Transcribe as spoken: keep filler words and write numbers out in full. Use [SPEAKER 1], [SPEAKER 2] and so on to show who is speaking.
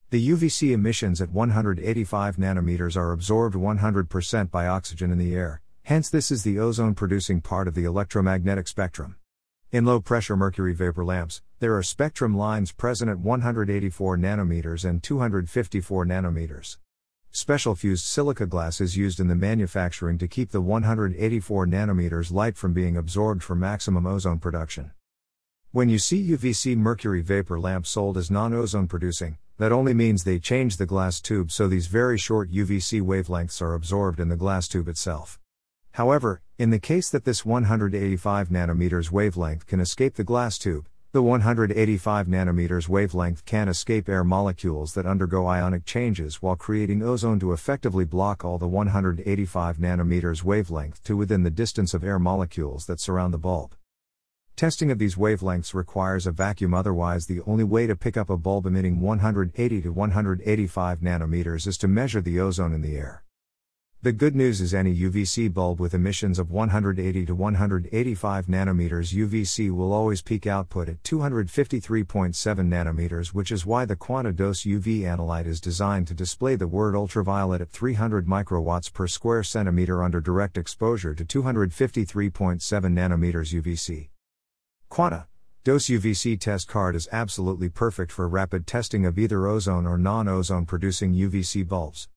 [SPEAKER 1] The U V C emissions at one hundred eighty-five nanometers are absorbed one hundred percent by oxygen in the air, hence this is the ozone-producing part of the electromagnetic spectrum. In low-pressure mercury vapor lamps, there are spectrum lines present at one hundred eighty-four nanometers and two hundred fifty-four nanometers. Special fused silica glass is used in the manufacturing to keep the one hundred eighty-four nanometers light from being absorbed for maximum ozone production. When you see U V C mercury vapor lamps sold as non-ozone producing, that only means they change the glass tube so these very short U V C wavelengths are absorbed in the glass tube itself. However, in the case that this one hundred eighty-five nanometers wavelength can escape the glass tube, the one hundred eighty-five nanometers wavelength can escape air molecules that undergo ionic changes while creating ozone to effectively block all the one hundred eighty-five nanometers wavelength to within the distance of air molecules that surround the bulb. Testing of these wavelengths requires a vacuum, otherwise the only way to pick up a bulb emitting one hundred eighty to one hundred eighty-five nanometers is to measure the ozone in the air. The good news is any U V C bulb with emissions of one hundred eighty to one hundred eighty-five nanometers U V C will always peak output at two hundred fifty-three point seven nanometers, which is why the QuantaDos U V analyte is designed to display the word ultraviolet at three hundred microwatts per square centimeter under direct exposure to two hundred fifty-three point seven nanometers U V C. QuantaDos U V C test card is absolutely perfect for rapid testing of either ozone or non-ozone producing U V C bulbs.